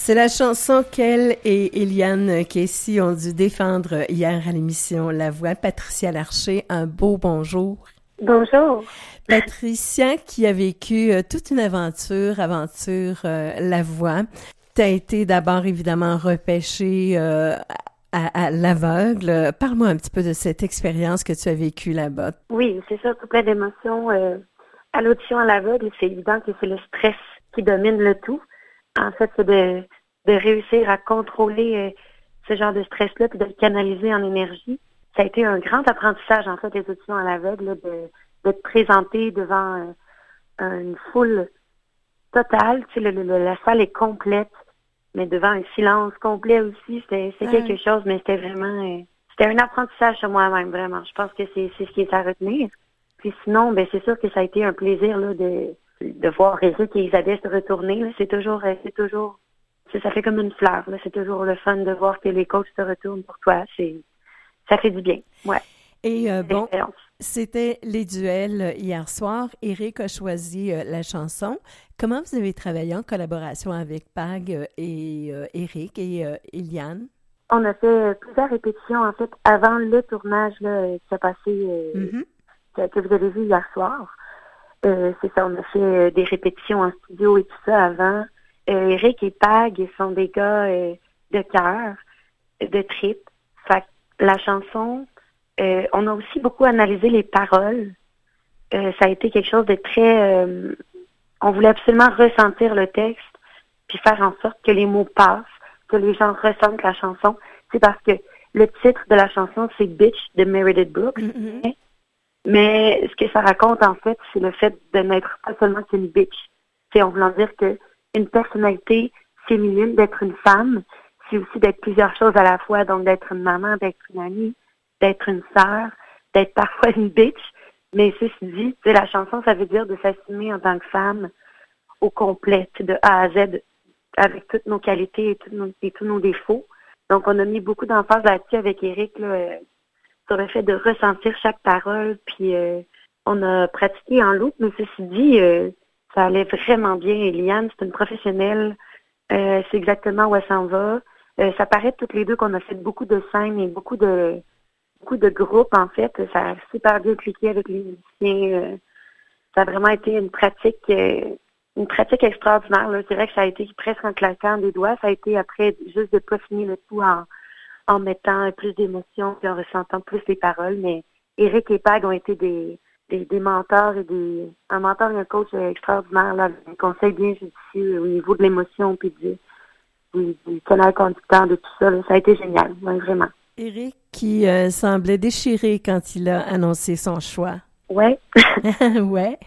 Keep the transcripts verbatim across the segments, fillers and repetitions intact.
C'est la chanson qu'elle et Eliane Casey ont dû défendre hier à l'émission La Voix. Patricia Larcher, un beau bonjour. Bonjour. Patricia qui a vécu euh, toute une aventure, aventure euh, La Voix. Tu as été d'abord évidemment repêchée euh, à, à l'aveugle. Parle-moi un petit peu de cette expérience que tu as vécue là-bas. Oui, c'est ça, tout plein d'émotions. Euh, à l'audition à l'aveugle, c'est évident que c'est le stress qui domine le tout. En fait, c'est de, de réussir à contrôler euh, ce genre de stress-là puis de le canaliser en énergie. Ça a été un grand apprentissage, en fait, les auditions à l'aveugle, là, de, de te présenter devant euh, une foule totale. Tu sais, le, le, la salle est complète, mais devant un silence complet aussi. C'était, c'est quelque chose, mais c'était vraiment... Euh, c'était un apprentissage sur moi-même, vraiment. Je pense que c'est, c'est ce qui est à retenir. Puis sinon, ben c'est sûr que ça a été un plaisir là de... de voir Éric et Isabelle se retourner, là, c'est toujours, c'est toujours, c'est, ça fait comme une fleur, là, c'est toujours le fun de voir que les coachs se retournent pour toi, c'est, ça fait du bien, ouais. Et euh, bon, c'était les duels hier soir. Éric a choisi euh, la chanson. Comment vous avez travaillé en collaboration avec Pag euh, et euh, Éric et euh, Eliane? On a fait plusieurs répétitions, en fait, avant le tournage là, qui a passé, euh, mm-hmm. que, que vous avez vu hier soir. Euh, c'est ça, on a fait euh, des répétitions en studio et tout ça avant. Euh, Éric et Pag sont des gars euh, de cœur, de trip. Fait que la chanson, euh, on a aussi beaucoup analysé les paroles. Euh, ça a été quelque chose de très... Euh, on voulait absolument ressentir le texte puis faire en sorte que les mots passent, que les gens ressentent la chanson. C'est parce que le titre de la chanson, c'est « Bitch » de Meredith Brooks. Mm-hmm. Mais ce que ça raconte, en fait, c'est le fait de n'être pas seulement qu'une bitch. C'est en voulant dire que une personnalité féminine, d'être une femme, c'est aussi d'être plusieurs choses à la fois. Donc, d'être une maman, d'être une amie, d'être une sœur, d'être parfois une bitch. Mais ceci dit, la chanson, ça veut dire de s'assumer en tant que femme au complet, de A à Z, avec toutes nos qualités et tous nos, et tous nos défauts. Donc, on a mis beaucoup d'emphase là-dessus avec Éric, là, sur le fait de ressentir chaque parole, puis euh, on a pratiqué en loop, mais ceci dit, euh, ça allait vraiment bien. Eliane, c'est une professionnelle, euh, c'est exactement où elle s'en va. Euh, ça paraît toutes les deux qu'on a fait beaucoup de scènes et beaucoup de beaucoup de groupes, en fait. Ça a super bien cliqué avec les musiciens. Euh, ça a vraiment été une pratique euh, une pratique extraordinaire. Là. Je dirais que ça a été presque en claquant des doigts. Ça a été après juste de peaufiner le tout en en mettant plus d'émotions et en ressentant plus les paroles. Mais Éric et Pag ont été des, des, des mentors et des un mentor et un coach extraordinaire, là, un conseil bien judicieux au niveau de l'émotion puis du, du, du canal conducteur de tout ça. Là. Ça a été génial, ouais, vraiment. Éric qui euh, semblait déchiré quand il a annoncé son choix. Ouais. ouais.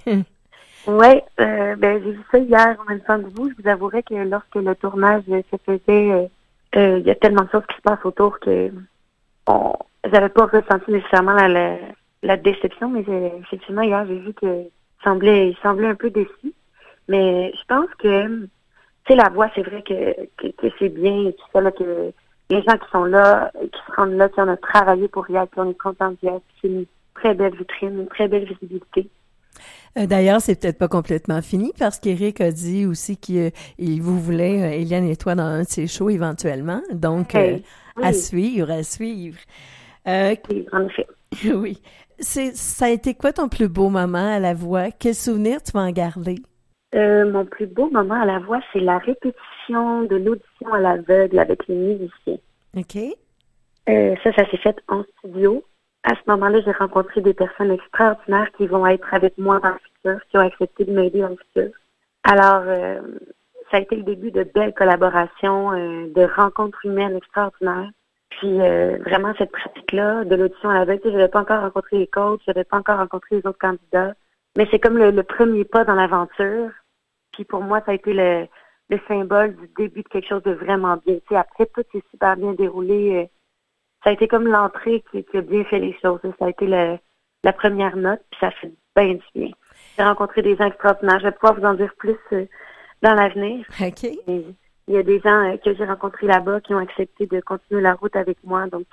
Ouais, euh, ben j'ai vu ça hier en même temps que vous. Je vous avouerai que lorsque le tournage se faisait... Euh, Euh, il y a tellement de choses qui se passent autour que on, j'avais pas ressenti nécessairement la, la, la déception, mais effectivement hier j'ai vu que il semblait, il semblait un peu déçu. Mais je pense que, tu sais, la voix, c'est vrai que, que, que c'est bien et tout ça, là, que les gens qui sont là, qui se rendent là, qu'on a travaillé pour y être, qu'on est content d'y être, c'est une très belle vitrine, une très belle visibilité. Euh, d'ailleurs, c'est peut-être pas complètement fini parce qu'Éric a dit aussi qu'il il vous voulait, euh, Eliane et toi, dans un de ses shows éventuellement. Donc, euh, hey, oui. à suivre, à suivre. Euh, oui, en effet. Oui. C'est, ça a été quoi ton plus beau moment à la voix? Quel souvenir tu vas en garder? Euh, mon plus beau moment à la voix, c'est la répétition de l'audition à l'aveugle avec les musiciens. OK. Euh, ça, ça s'est fait en studio. À ce moment-là, j'ai rencontré des personnes extraordinaires qui vont être avec moi dans le futur, qui ont accepté de m'aider dans le futur. Alors, euh, ça a été le début de belles collaborations, euh, de rencontres humaines extraordinaires. Puis, euh, vraiment, cette pratique-là de l'audition à l'aveugle, je n'avais pas encore rencontré les coachs, je n'avais pas encore rencontré les autres candidats. Mais c'est comme le, le premier pas dans l'aventure. Puis, pour moi, ça a été le, le symbole du début de quelque chose de vraiment bien. Tu sais, après, tout s'est super bien déroulé. Euh, Ça a été comme l'entrée qui, qui a bien fait les choses. Ça a été le, la première note, puis ça fait bien du bien. J'ai rencontré des gens extraordinaires. Je vais pouvoir vous en dire plus euh, dans l'avenir. OK. Et il y a des gens euh, que j'ai rencontrés là-bas qui ont accepté de continuer la route avec moi. Donc, euh,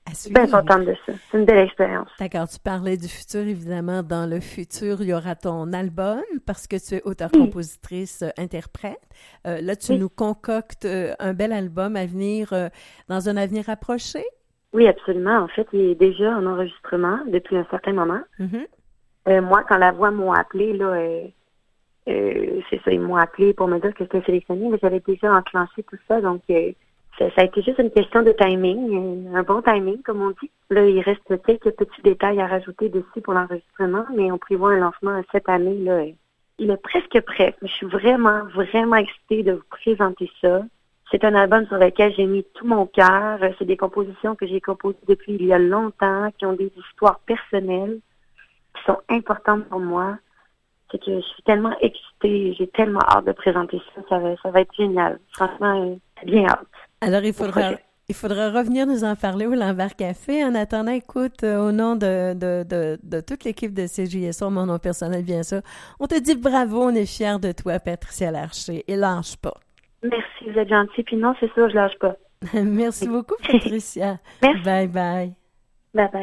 À Je suis bien suivre. contente de ça. C'est une belle expérience. D'accord, tu parlais du futur, évidemment. Dans le futur, il y aura ton album parce que tu es auteure-compositrice, euh, interprète. Euh, là, tu Oui. nous concoctes euh, un bel album à venir euh, dans un avenir approché? Oui, absolument. En fait, il est déjà en enregistrement depuis un certain moment. Mm-hmm. Euh, moi, quand la voix m'ont appelé, là, euh, euh, c'est ça, ils m'ont appelé pour me dire que j'étais sélectionnée, mais j'avais déjà enclenché tout ça, donc euh, ça, ça a été juste une question de timing, un bon timing, comme on dit. Là, il reste quelques petits détails à rajouter dessus pour l'enregistrement, mais on prévoit un lancement cette année, là. Il est presque prêt. Je suis vraiment, vraiment excitée de vous présenter ça. C'est un album sur lequel j'ai mis tout mon cœur. C'est des compositions que j'ai composées depuis il y a longtemps, qui ont des histoires personnelles, qui sont importantes pour moi. C'est que je suis tellement excitée, j'ai tellement hâte de présenter ça. Ça va, ça va être génial. Franchement, bien hâte. Alors, il faudra, il faudra revenir nous en parler au Lambert Café. En attendant, écoute, euh, au nom de, de, de, de toute l'équipe de C J S O, mon nom personnel, bien sûr, on te dit bravo, on est fiers de toi, Patricia Larcher, et lâche pas. Merci, vous êtes gentille. Puis non, c'est sûr, je lâche pas. Merci beaucoup, Patricia. Merci. Bye bye. Bye bye.